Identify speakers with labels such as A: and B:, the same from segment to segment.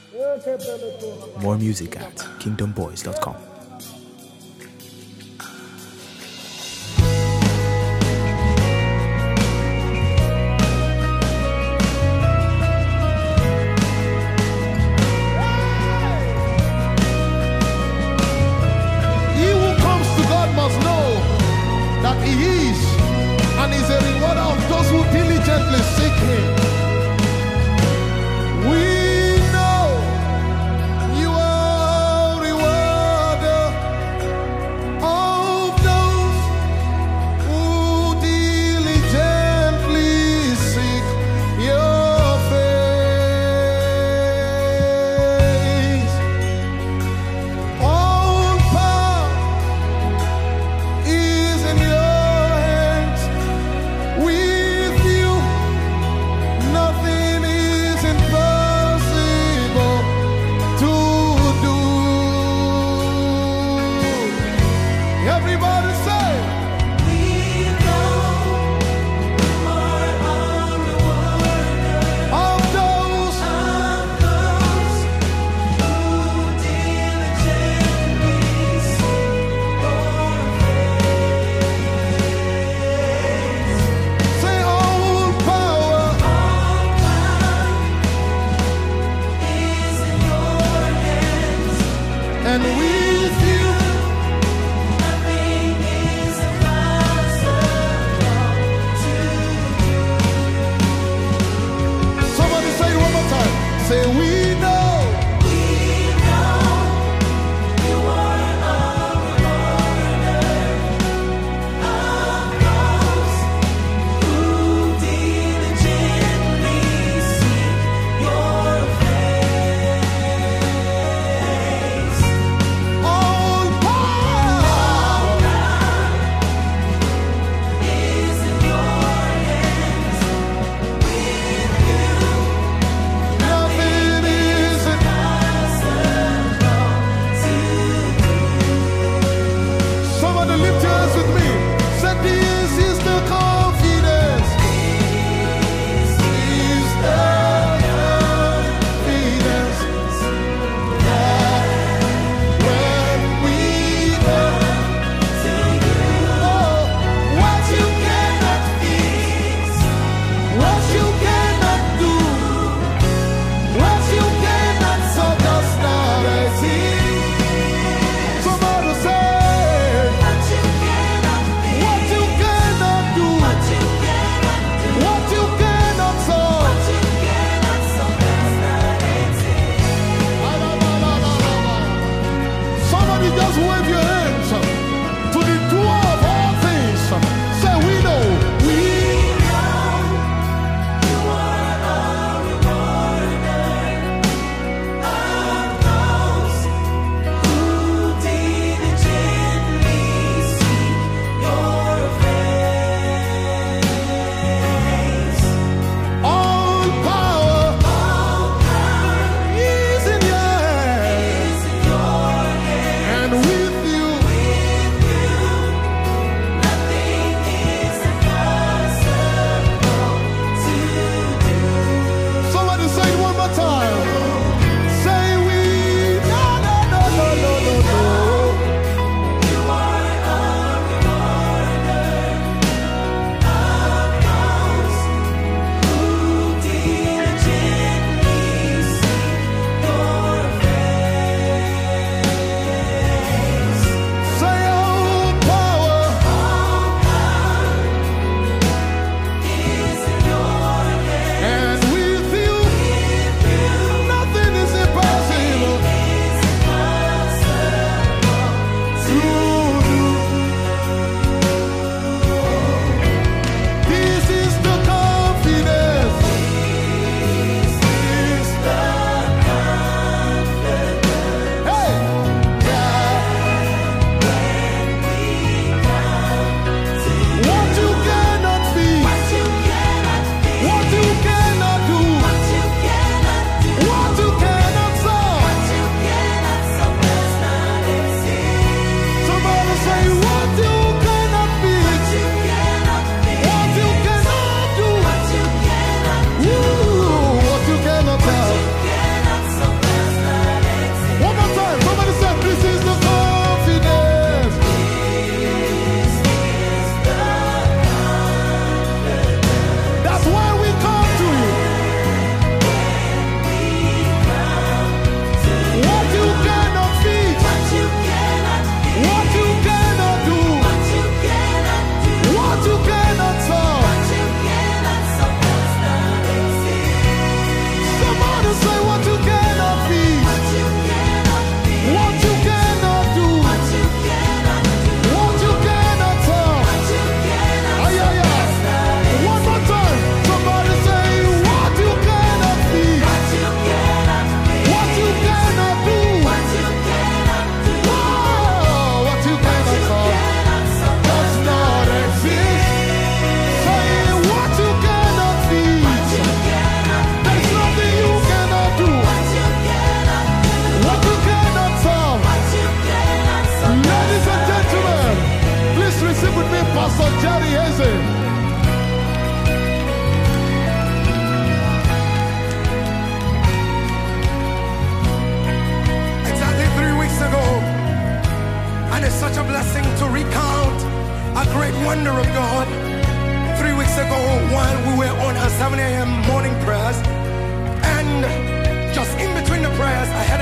A: More music at kingdomboys.com.
B: He who comes to God must know that He is and is a rewarder of those who diligently seek Him. We know you are rewarded.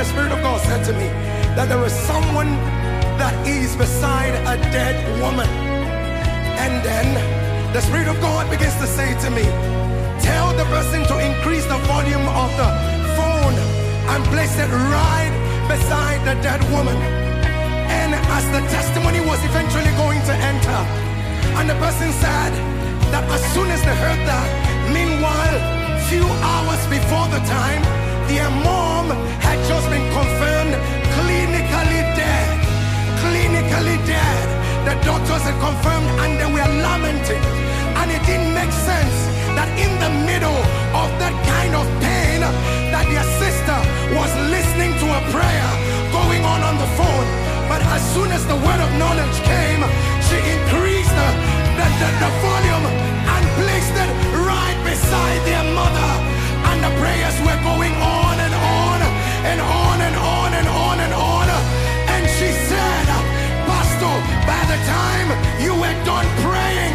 C: Spirit of God said to me that there is someone that is beside a dead woman. And then the Spirit of God begins to say to me, tell the person to increase the volume of the phone and place it right beside the dead woman. And as the testimony was eventually going to enter, and the person said that as soon as they heard that, meanwhile, few hours before the time, their mom had just been confirmed clinically dead. Clinically dead. The doctors had confirmed and they were lamenting. And it didn't make sense that in the middle of that kind of pain, that their sister was listening to a prayer going on the phone. But as soon as the word of knowledge came, she increased the volume and placed it right beside their mother. And the prayers were going on and on and on and on and on and on. And she said, Pastor, by the time you were done praying,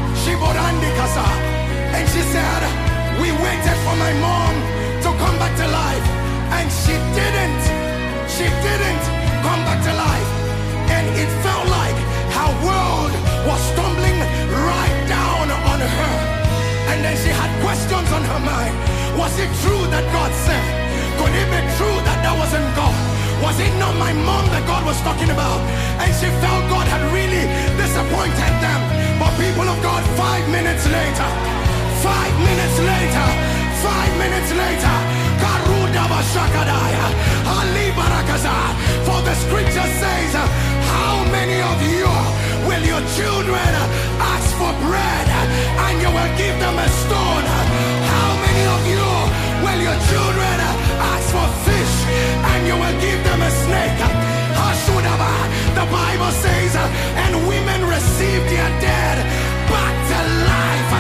C: and she said, we waited for my mom to come back to life. And she didn't come back to life. And it felt like her world was tumbling right down on her. And then she had questions on her mind. Was it true that God said? Could it be true that that wasn't God? Was it not my mom that God was talking about? And she felt God had really disappointed them. But people of God, 5 minutes later, 5 minutes later, 5 minutes later, for the scripture says, how many of you will your children ask for bread and you will give them a stone? How many of you will your children ask for fish and you will give them a snake? The Bible says, and women receive their dead back to life.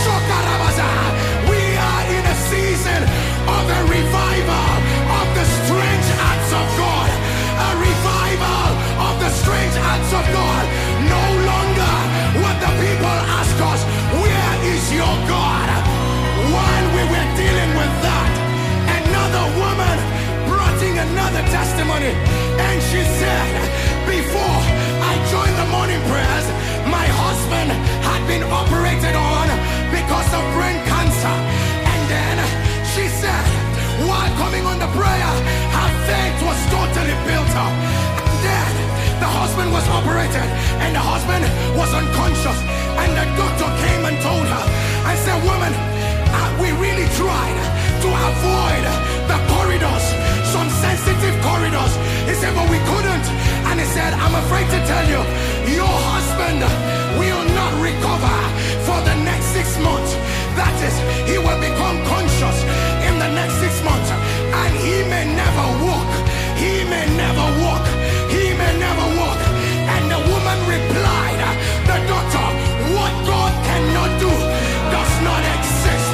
C: We are in a season of a revival of the strange acts of God. A revival of the strange acts of God. No longer what the people ask us, where is your God? While we were dealing with that, another woman brought in another testimony, and she said, before I joined the morning prayers, my husband had been operated on because of brain cancer. And then she said, while coming on the prayer, her faith was totally built up. And then the husband was operated and the husband was unconscious. And the doctor came and told her and said, woman, we really tried to avoid the corridors, some sensitive corridors. He said, but we couldn't. And he said, I'm afraid to tell you, your husband will not recover for the next 6 months. That is, he will become conscious in the next 6 months. And he may never walk. He may never walk. He may never walk. And the woman replied, the doctor, what God cannot do does not exist.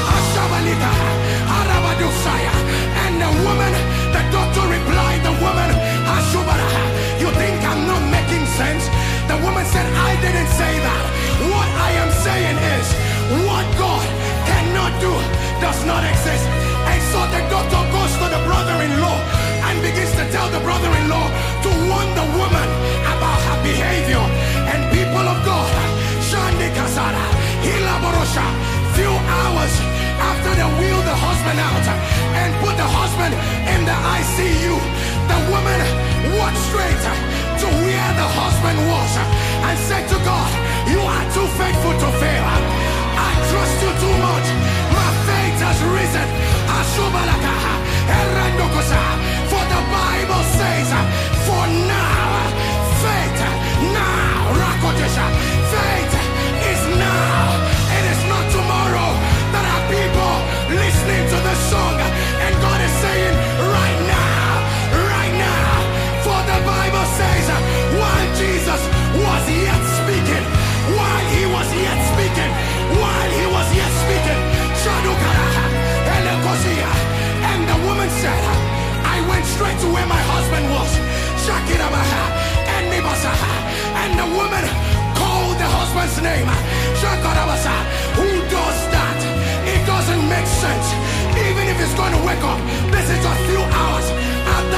C: And the woman, the doctor replied, the woman, you think I'm not making sense? The woman said, I didn't say that. What I am saying is, what God cannot do does not exist. And so the doctor goes to the brother-in-law and begins to tell the brother-in-law to warn the woman about her behavior. And people of God, Shandi Kasara, Hila Borosha, few hours after they wheeled the husband out and put the husband in the ICU, the woman walked straight to where the husband was and said to God, you are too faithful to fail. I trust you too much. My faith has risen. For the Bible says, for now, faith is now. It is not tomorrow. There are people listening to the song and God is saying, right now. For the Bible says, while Jesus was yet speaking, and the woman said, I went straight to where my husband was. And the woman called the husband's name. Who does that? It doesn't make sense. Even if he's going to wake up, this is a few hours after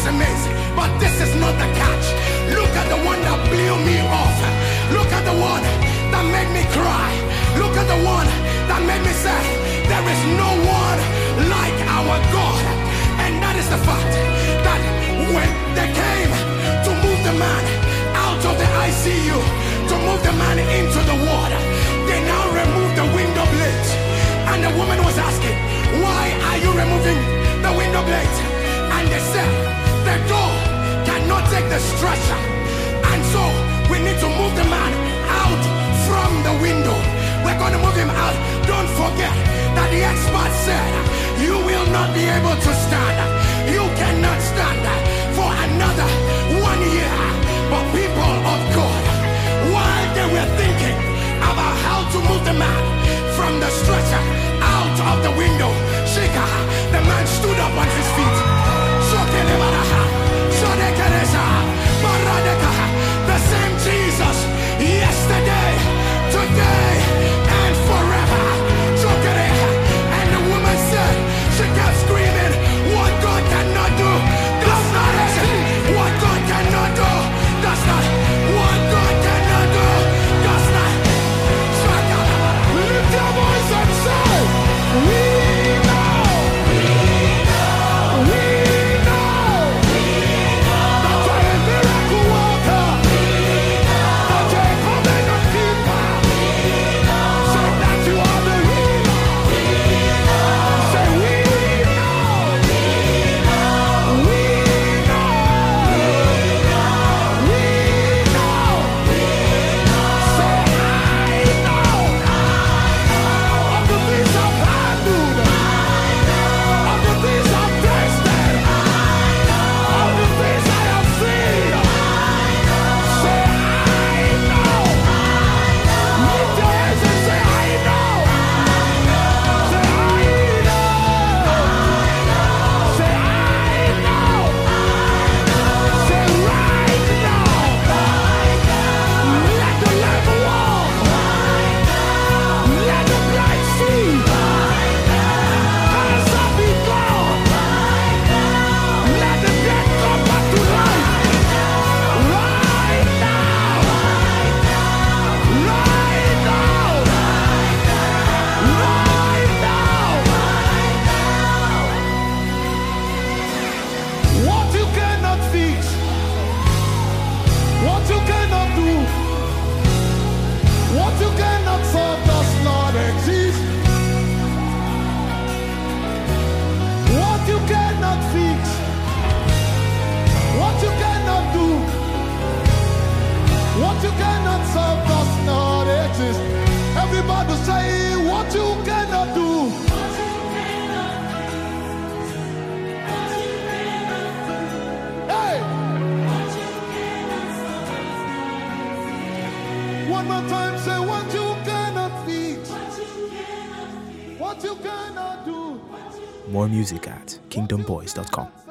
C: was amazing. But this is not the catch. Look at the one that blew me off. Look at the one that made me cry. Look at the one that made me say, there is no one like our God. And that is the fact that when they came to move the man out of the ICU, to move the man into the water, they now removed the window blades. And the woman was asking, why are you removing the window blades? And they said, the door cannot take the stretcher. And so we need to move the man out from the window. We're going to move him out. Don't forget that the expert said, you will not be able to stand. You cannot stand for another 1 year. But people of God, while they were thinking about how to move the man from the stretcher out of the window, Shika, the man stood up on his feet. The same Jesus, yesterday, today, and forever. And the woman said, she kept screaming, what God cannot do, does not exist. What God cannot do, does not. What God cannot do, does not.
B: Lift your voice and say, we know. Everybody say what you cannot do. Hey! One more time, say what you cannot fix. What you cannot do.
A: More music at kingdomboys.com.